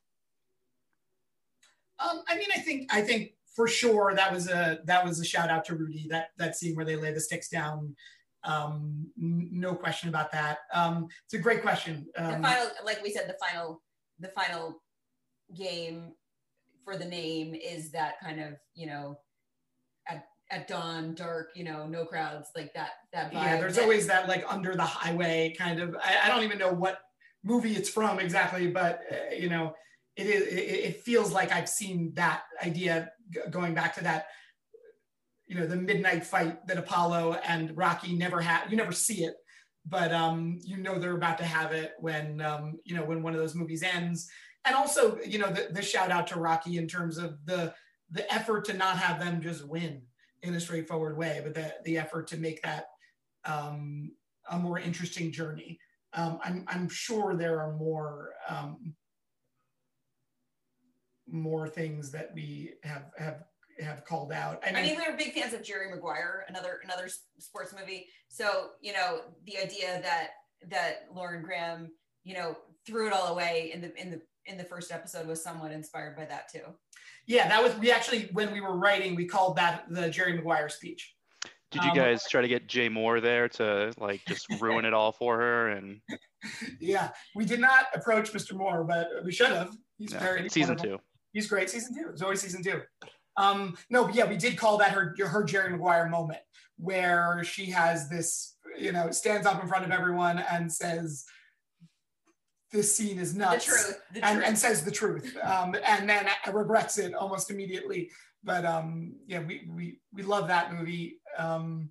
Um, I mean, I think, I think for sure that was a, that was a shout out to Rudy, that, that scene where they lay the sticks down. Um, n- no question about that. Um, it's a great question. Um, the final, like we said, the final, the final game for the name is that kind of, you know, at, at dawn, dark, you know, no crowds, like that, that vibe. Yeah, there's that, always that like under the highway kind of, I, I don't even know what movie it's from exactly, but uh, you know, it is, it, it feels like I've seen that idea g- going back to that, you know, the midnight fight that Apollo and Rocky never had. You never see it, but um, you know they're about to have it when, um, you know, when one of those movies ends. And also, you know, the, the shout out to Rocky in terms of the the effort to not have them just win in a straightforward way, but the, the effort to make that um, a more interesting journey. Um, I'm, I'm sure there are more, um, more things that we have have have called out. I mean, I mean, we were big fans of Jerry Maguire, another another sports movie. So, you know, the idea that that Lauren Graham, you know, threw it all away in the in the in the first episode was somewhat inspired by that too. Yeah, that was, we actually, when we were writing, we called that the Jerry Maguire speech. Did you Um, guys try to get Jay Moore there to like just ruin it all for her? And Yeah, we did not approach Mister Moore, but we should have. He's No, very season wonderful. two. He's great. Season two. It's always season two. Um, no, but yeah, we did call that her her Jerry Maguire moment, where she has this, you know, stands up in front of everyone and says, "This scene is nuts," The truth. The and, truth. and says the truth, um, and then regrets it almost immediately. But um, yeah, we we we love that movie. Um,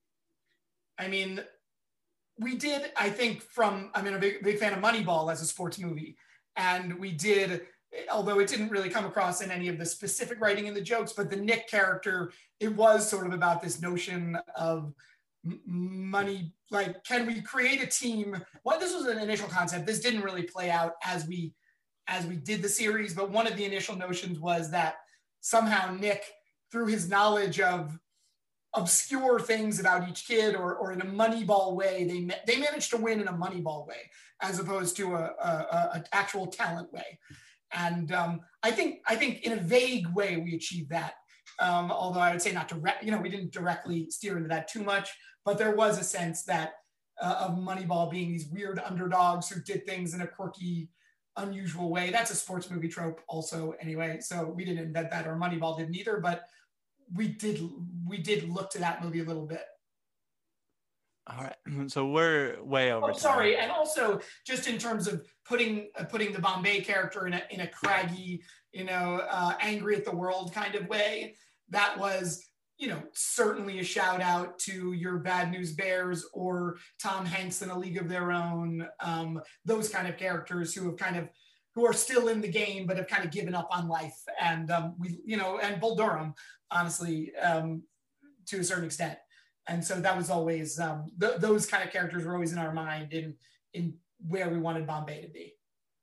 I mean, we did. I think from I'm mean, a big big fan of Moneyball as a sports movie, and we did. Although it didn't really come across in any of the specific writing in the jokes, but the Nick character, it was sort of about this notion of m- money. Like, can we create a team? Well, this was an initial concept. This didn't really play out as we as we did the series, but one of the initial notions was that somehow Nick, through his knowledge of obscure things about each kid, or, or in a Moneyball way, they ma- they managed to win in a Moneyball way, as opposed to a, a, a, a actual talent way. And um, I think I think in a vague way we achieved that. Um, although I would say not direct, you know, we didn't directly steer into that too much, but there was a sense that uh, of Moneyball being these weird underdogs who did things in a quirky, unusual way. That's a sports movie trope also anyway. So we didn't invent that, or Moneyball didn't either, but we did we did look to that movie a little bit. All right, so we're way over. Oh, sorry, and also just in terms of putting uh, putting the Bombay character in a in a craggy, you know, uh, angry at the world kind of way, that was, you know, certainly a shout out to your Bad News Bears or Tom Hanks in A League of Their Own, um, those kind of characters who have kind of who are still in the game but have kind of given up on life, and um, we, you know, and Bull Durham, honestly, um, to a certain extent. And so that was always, um, th- those kind of characters were always in our mind in, in where we wanted Bombay to be.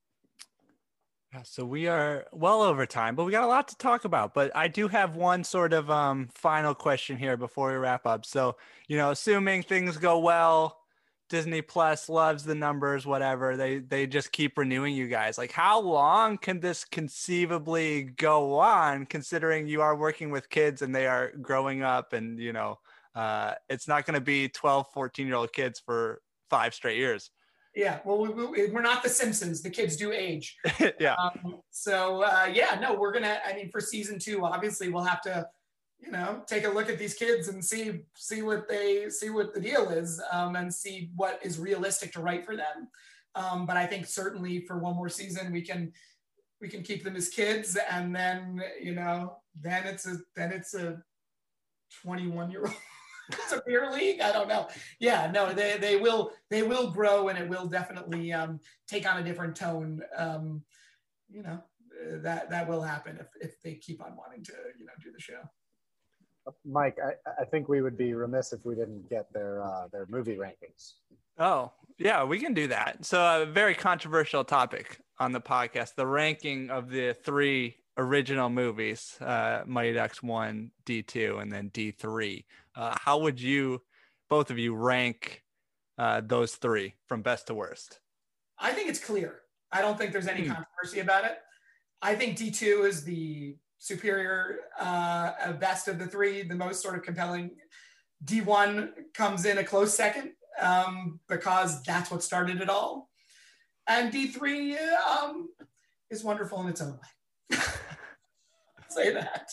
Yeah, so we are well over time, but we got a lot to talk about. But I do have one sort of um, final question here before we wrap up. So, you know, assuming things go well, Disney Plus loves the numbers, whatever, they they just keep renewing you guys. Like, how long can this conceivably go on, considering you are working with kids and they are growing up, and, you know, Uh, it's not going to be twelve, fourteen year old kids for five straight years. Yeah. Well, we, we, we're not the Simpsons. The kids do age. Yeah. Um, so uh, yeah, no, we're going to, I mean, for season two, obviously we'll have to, you know, take a look at these kids and see, see what they see what the deal is, um, and see what is realistic to write for them. Um, but I think certainly for one more season, we can, we can keep them as kids, and then, you know, then it's a, then it's a twenty-one year old. It's a beer league. I don't know. Yeah, no, they they will they will grow, and it will definitely um, take on a different tone. Um, you know, that that will happen if if they keep on wanting to, you know, do the show. Mike, I, I think we would be remiss if we didn't get their uh, their movie rankings. Oh, yeah, we can do that. So a very controversial topic on the podcast, the ranking of the three original movies, uh, Mighty Ducks one, D two, and then D three. Uh, how would you, both of you, rank uh, those three from best to worst? I think it's clear. I don't think there's any Hmm. controversy about it. I think D two is the superior, uh, best of the three, the most sort of compelling. D one comes in a close second, um, because that's what started it all. And D three um, is wonderful in its own way. Say that.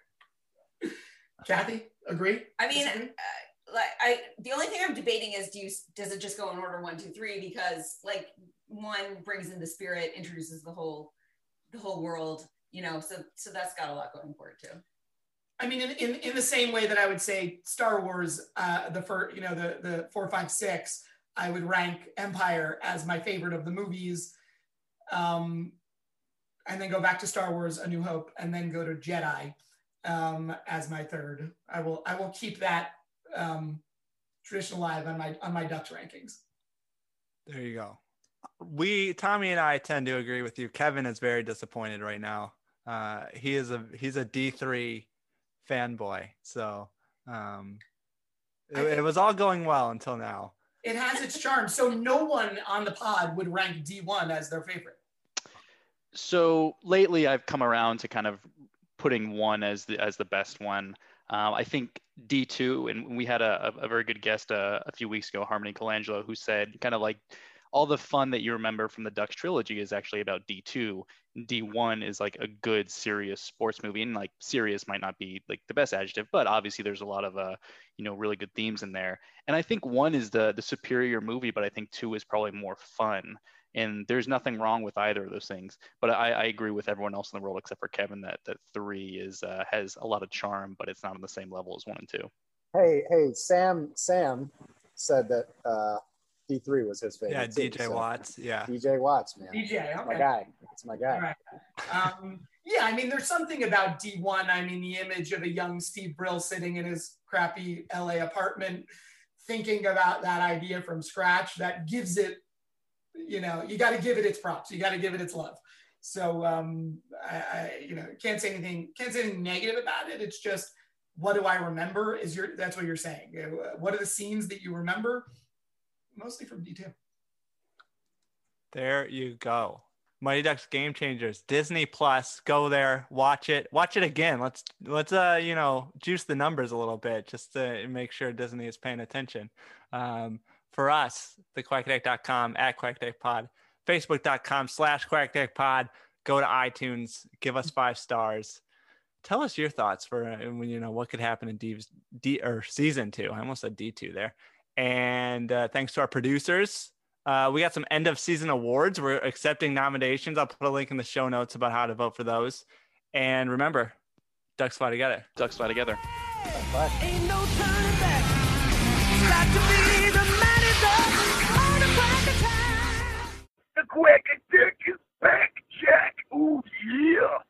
Kathy, agree? I mean, Disagree? uh, like I, the only thing I'm debating is, do you, does it just go in order one, two, three? Because like one brings in the spirit, introduces the whole, the whole world, you know, so, so that's got a lot going for it too. I mean, in, in, in the same way that I would say Star Wars, uh, the first, you know, the, the four, five, six, I would rank Empire as my favorite of the movies. Um, and then go back to Star Wars, A New Hope, and then go to Jedi um, as my third. I will I will keep that um, tradition alive on my on my Ducks rankings. There you go. We, Tommy and I, tend to agree with you. Kevin is very disappointed right now uh, he is a he's a D three fanboy. So um, it, it was all going well until now. It has its charm. So no one on the pod would rank D one as their favorite. So lately, I've come around to kind of putting one as the as the best one. Um, I think D two, and we had a, a very good guest uh, a few weeks ago, Harmony Colangelo, who said kind of like all the fun that you remember from the Ducks trilogy is actually about D two. D one is like a good, serious sports movie, and like serious might not be like the best adjective, but obviously there's a lot of uh, you know, really good themes in there. And I think one is the the superior movie, but I think two is probably more fun. And there's nothing wrong with either of those things. But I, I agree with everyone else in the world except for Kevin that that three is uh, has a lot of charm, but it's not on the same level as one and two. Hey, hey, Sam. Sam said that uh, D three was his favorite. Yeah, too, D J so. Watts. Yeah, D J Watts, man. D J, okay. That's my guy. It's my guy. All right. Um, yeah, I mean, there's something about D one. I mean, the image of a young Steve Brill sitting in his crappy L A apartment, thinking about that idea from scratch, that gives it, you know, you got to give it its props. You got to give it its love. So, um, I, I, you know, can't say anything, can't say anything negative about it. It's just, what do I remember? Is your, that's what you're saying. What are the scenes that you remember? Mostly from D two. There you go. Mighty Ducks Game Changers, Disney Plus. Go there, watch it, watch it again. Let's let's uh you know, juice the numbers a little bit just to make sure Disney is paying attention. Um, for us, the quack deck dot com, at quack deck pod, facebook dot com slash quack deck pod. Go to iTunes, give us five stars. Tell us your thoughts for uh, you know, what could happen in D, D or season two. I almost said D two there. And uh, thanks to our producers. Uh, we got some end of season awards. We're accepting nominations. I'll put a link in the show notes about how to vote for those. And remember, Ducks fly together. Ducks fly together. Ain't no turning back. Got to be the mighty Ducks on the Quack Attack. The Quack Attack is back, Jack. Ooh, yeah.